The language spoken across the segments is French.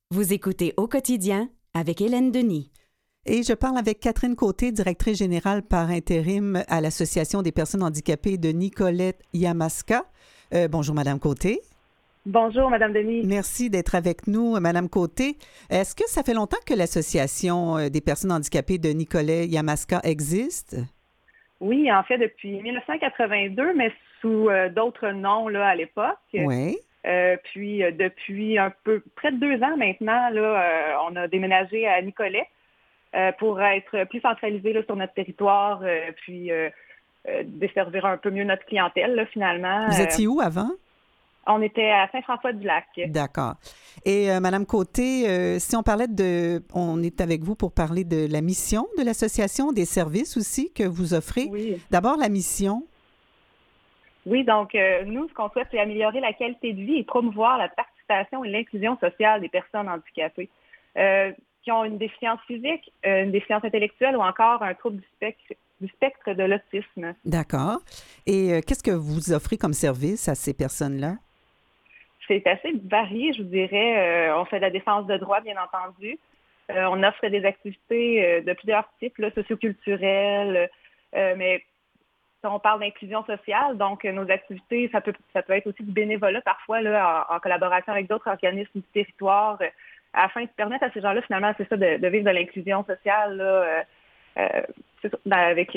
Vous écoutez Au quotidien avec Hélène Denis. Et je parle avec Catherine Côté, directrice générale par intérim à l'Association des personnes handicapées de Nicolette-Yamaska. Bonjour, Madame Côté. Bonjour, Madame Denis. Merci d'être avec nous, Madame Côté. Est-ce que ça fait longtemps que l'Association des personnes handicapées de Nicolette-Yamaska existe? Oui, en fait, depuis 1982, mais sous d'autres noms là, à l'époque. Oui. Puis depuis un peu près de 2 ans maintenant, là, on a déménagé à Nicolet pour être plus centralisé là, sur notre territoire, puis desservir un peu mieux notre clientèle, là, finalement. Vous étiez où avant? On était à Saint-François-du-Lac. D'accord. Et Madame Côté, si on parlait on est avec vous pour parler de la mission de l'association, des services aussi que vous offrez. Oui. D'abord, la mission. Oui, donc nous, ce qu'on souhaite, c'est améliorer la qualité de vie et promouvoir la participation et l'inclusion sociale des personnes handicapées qui ont une déficience physique, une déficience intellectuelle ou encore un trouble du spectre de l'autisme. D'accord. Et qu'est-ce que vous offrez comme service à ces personnes-là? C'est assez varié, je vous dirais. On fait de la défense de droits, bien entendu. On offre des activités de plusieurs types, là, socioculturelles, mais si on parle d'inclusion sociale, donc nos activités, ça peut être aussi du bénévolat parfois là, en collaboration avec d'autres organismes du territoire, afin de permettre à ces gens-là, finalement, c'est ça, de vivre de l'inclusion sociale là, c'est ça, avec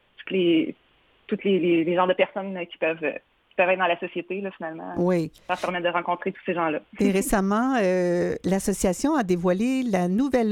tous les genres de personnes qui peuvent être dans la société, là, finalement. Oui. Ça permet de rencontrer tous ces gens-là. Et récemment, l'association a dévoilé sa nouvelle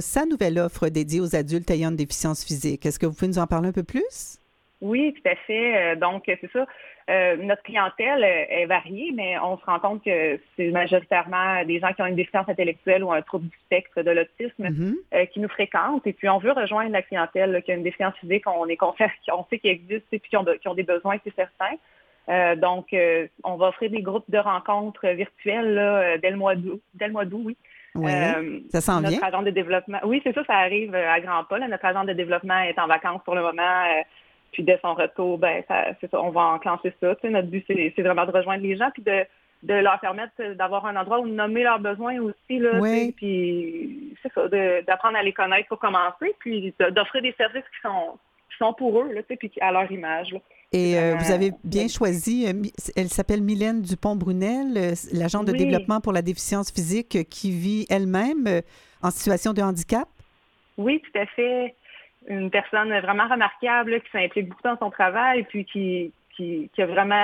offre dédiée aux adultes ayant une déficience physique. Est-ce que vous pouvez nous en parler un peu plus? Oui, tout à fait. Donc, c'est ça. Notre clientèle est variée, mais on se rend compte que c'est majoritairement des gens qui ont une déficience intellectuelle ou un trouble du spectre de l'autisme qui nous fréquentent. Et puis, on veut rejoindre la clientèle là, qui a une déficience physique. On est conscient, on sait qu'ils existent et puis qui ont des besoins, c'est certain. Donc, on va offrir des groupes de rencontres virtuelles là, dès le mois d'août. Oui. Oui, ça s'en vient. Notre agent de développement, oui, c'est ça arrive à grands pas. Là. Notre agent de développement est en vacances pour le moment. Puis dès son retour, c'est ça, on va enclencher ça. Tu sais, notre but, c'est vraiment de rejoindre les gens puis de leur permettre d'avoir un endroit où nommer leurs besoins aussi. Là, oui. Tu sais, puis c'est ça, d'apprendre à les connaître pour commencer, puis d'offrir des services qui sont pour eux, là, tu sais, puis à leur image. Là. Et vous avez bien choisi, elle s'appelle Mylène Dupont-Brunel, l'agent de développement pour la déficience physique qui vit elle-même en situation de handicap? Oui, tout à fait. Une personne vraiment remarquable là, qui s'implique beaucoup dans son travail puis qui nous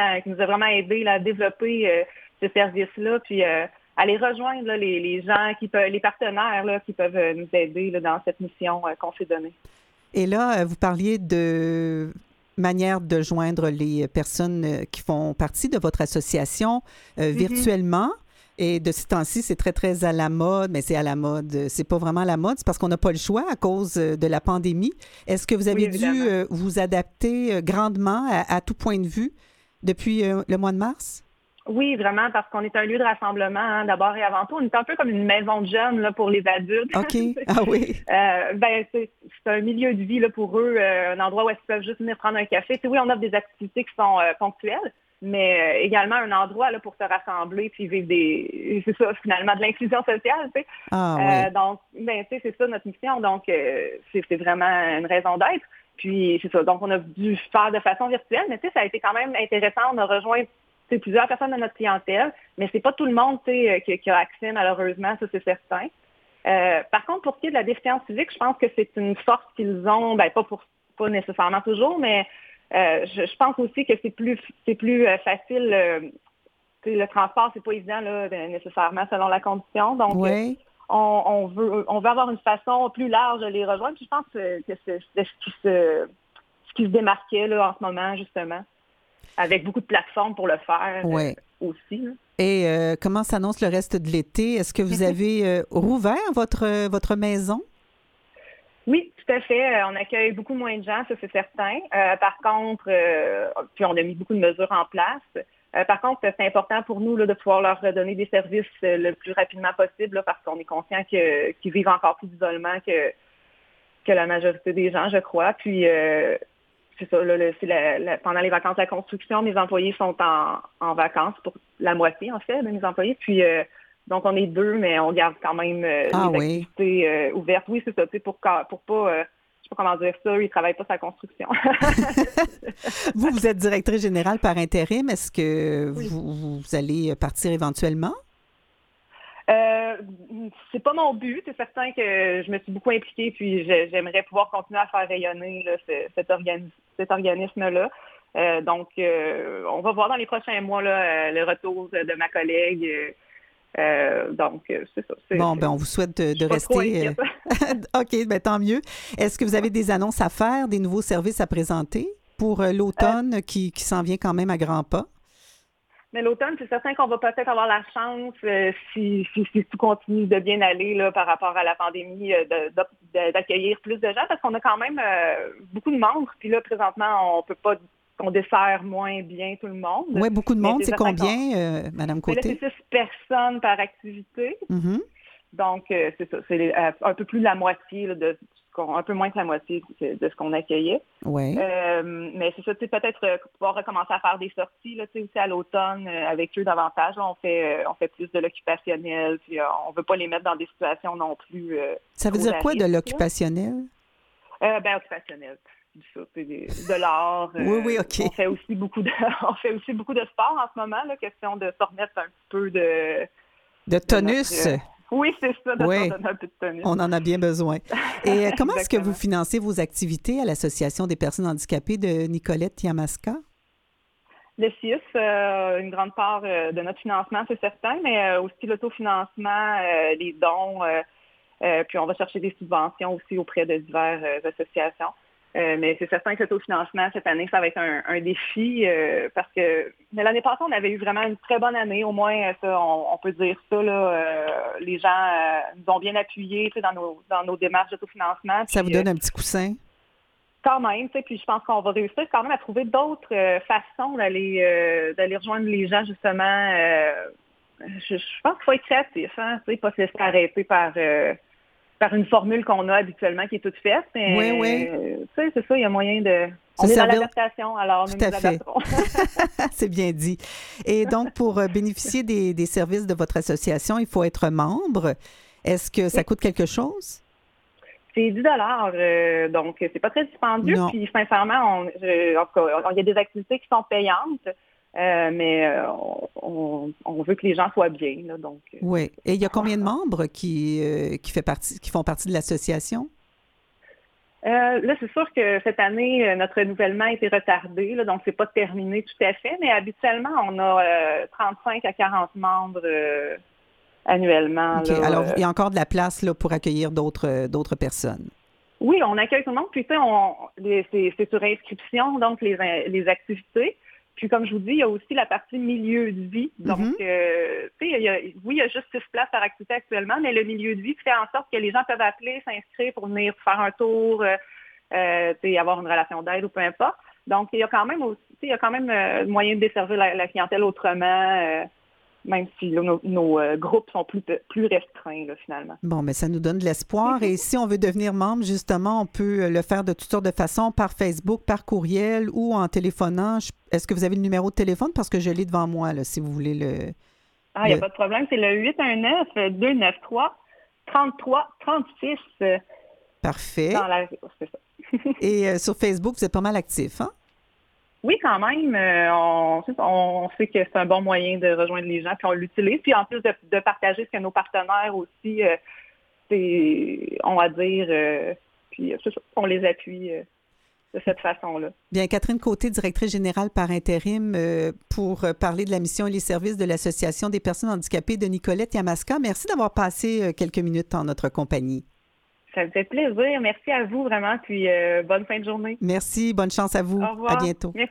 a vraiment aidé là, à développer ce service-là, puis à les rejoindre là, les gens les partenaires là, qui peuvent nous aider là, dans cette mission qu'on s'est donnée. Et là, vous parliez de manière de joindre les personnes qui font partie de votre association virtuellement. Et de ce temps-ci, c'est très, très à la mode, mais c'est à la mode. C'est pas vraiment à la mode, c'est parce qu'on n'a pas le choix à cause de la pandémie. Est-ce que vous avez dû vous adapter grandement à tout point de vue depuis le mois de mars? Oui, vraiment, parce qu'on est un lieu de rassemblement, d'abord et avant tout. On est un peu comme une maison de jeunes là, pour les adultes. OK. Ah oui. C'est un milieu de vie là, pour eux, un endroit où ils peuvent juste venir prendre un café. Oui, on offre des activités qui sont ponctuelles, mais également un endroit là, pour se rassembler puis vivre c'est ça, finalement, de l'inclusion sociale. Tu sais. Ah, oui. Donc, c'est ça notre mission. Donc, c'est vraiment une raison d'être. Puis, c'est ça. Donc, on a dû faire de façon virtuelle, mais ça a été quand même intéressant. On a rejoint plusieurs personnes de notre clientèle, mais c'est pas tout le monde qui a accès, malheureusement, ça c'est certain. Par contre, pour ce qui est de la déficience physique, je pense que c'est une force qu'ils ont, pas nécessairement toujours, mais je pense aussi que c'est plus facile. Le transport, c'est pas évident là, nécessairement selon la condition. Donc, oui. On veut avoir une façon plus large de les rejoindre. Puis je pense que c'est ce qui se démarquait là, en ce moment, justement, avec beaucoup de plateformes pour le faire aussi. Là. Et comment s'annonce le reste de l'été? Est-ce que vous avez rouvert votre maison? Oui, tout à fait. On accueille beaucoup moins de gens, ça c'est certain. Par contre, puis on a mis beaucoup de mesures en place. Par contre, c'est important pour nous là, de pouvoir leur redonner des services le plus rapidement possible là, parce qu'on est conscient qu'ils vivent encore plus d'isolement que la majorité des gens, je crois. Puis c'est ça, là, pendant les vacances de la construction, mes employés sont en vacances, pour la moitié en fait de mes employés. Puis Donc, on est deux, mais on garde quand même les activités ouvertes. Oui, c'est ça, tu sais, pour pas, je sais pas comment dire ça, ils travaillent pas sa construction. Vous êtes directrice générale par intérim. Est-ce que vous allez partir éventuellement? C'est pas mon but. C'est certain que je me suis beaucoup impliquée, puis j'aimerais pouvoir continuer à faire rayonner là, cet organisme-là. Donc, on va voir dans les prochains mois là, le retour de ma collègue. Donc, c'est ça. On vous souhaite de rester. OK, bien, tant mieux. Est-ce que vous avez des annonces à faire, des nouveaux services à présenter pour l'automne qui s'en vient quand même à grands pas? Mais l'automne, c'est certain qu'on va peut-être avoir la chance, si tout continue de bien aller là, par rapport à la pandémie, d'accueillir plus de gens, parce qu'on a quand même beaucoup de membres. Puis là, présentement, on peut pas, on dessert moins bien tout le monde. Oui, beaucoup de monde. C'est combien, Mme Côté? C'est 6 personnes par activité. Mm-hmm. Donc, c'est ça. C'est un peu plus de la moitié, là, un peu moins que la moitié de ce qu'on accueillait. Oui. Mais c'est ça, tu sais, peut-être pouvoir recommencer à faire des sorties, là, tu sais, aussi à l'automne avec eux davantage. Là, on fait plus de l'occupationnel, puis on veut pas les mettre dans des situations non plus. Ça veut dire quoi de l'occupationnel? Occupationnel. Ça, c'est de l'art. Oui, OK. On fait aussi beaucoup de sport en ce moment, là, question de se remettre un peu de tonus. Oui, c'est ça, de donner un peu de tonus. On en a bien besoin. Et comment est-ce que vous financez vos activités à l'Association des personnes handicapées de Nicolette-Yamaska? Le CIUS, une grande part de notre financement, c'est certain, mais aussi l'autofinancement, les dons, puis on va chercher des subventions aussi auprès de diverses associations. Mais c'est certain que l'autofinancement, cette année, ça va être un défi parce que l'année passée, on avait eu vraiment une très bonne année. Au moins, ça, on peut dire ça. Là, les gens nous ont bien appuyés dans nos démarches d'autofinancement. Ça vous donne un petit coussin? Quand même, puis je pense qu'on va réussir quand même à trouver d'autres façons d'aller rejoindre les gens, justement. Je pense qu'il faut être créatif, hein, pas se laisser arrêter par une formule qu'on a habituellement qui est toute faite. Mais, oui. C'est ça, il y a moyen de... On est dans l'adaptation, alors nous nous adapterons. C'est bien dit. Et donc, pour bénéficier des services de votre association, il faut être membre. Est-ce que ça coûte quelque chose? C'est 10 $, donc c'est pas très dispendieux. Non. Puis sincèrement, il y a des activités qui sont payantes. Mais on veut que les gens soient bien. Là, donc, oui. Et il y a combien de membres qui font partie de l'association? Là, c'est sûr que cette année, notre renouvellement a été retardé, là, donc c'est pas terminé tout à fait, mais habituellement, on a 35 à 40 membres annuellement. OK. Là, alors, il y a encore de la place là, pour accueillir d'autres personnes. Oui, on accueille tout le monde. Puis, tu sais, c'est sur inscription, donc les activités. Puis, comme je vous dis, il y a aussi la partie milieu de vie. Donc, tu sais, il y a juste 6 places par activité actuellement, mais le milieu de vie fait en sorte que les gens peuvent appeler, s'inscrire pour venir faire un tour, tu sais, avoir une relation d'aide ou peu importe. Donc, il y a quand même moyen de desservir la clientèle autrement, même si là, nos groupes sont plus restreints, là, finalement. Bon, mais ça nous donne de l'espoir. Et si on veut devenir membre, justement, on peut le faire de toutes sortes de façons, par Facebook, par courriel ou en téléphonant. Est-ce que vous avez le numéro de téléphone? Parce que je l'ai devant moi, là, si vous voulez le... Ah, il n'y a pas de problème. C'est le 819-293-3336. Parfait. C'est ça. Et sur Facebook, vous êtes pas mal actif, hein? Oui, quand même. On sait que c'est un bon moyen de rejoindre les gens, puis on l'utilise. Puis en plus de partager ce que nos partenaires aussi ont à dire, puis c'est ça, on les appuie de cette façon-là. Bien, Catherine Côté, directrice générale par intérim, pour parler de la mission et les services de l'Association des personnes handicapées de Nicolette-Yamaska. Merci d'avoir passé quelques minutes en notre compagnie. Ça me fait plaisir. Merci à vous, vraiment. Puis bonne fin de journée. Merci. Bonne chance à vous. Au revoir. À bientôt. Merci.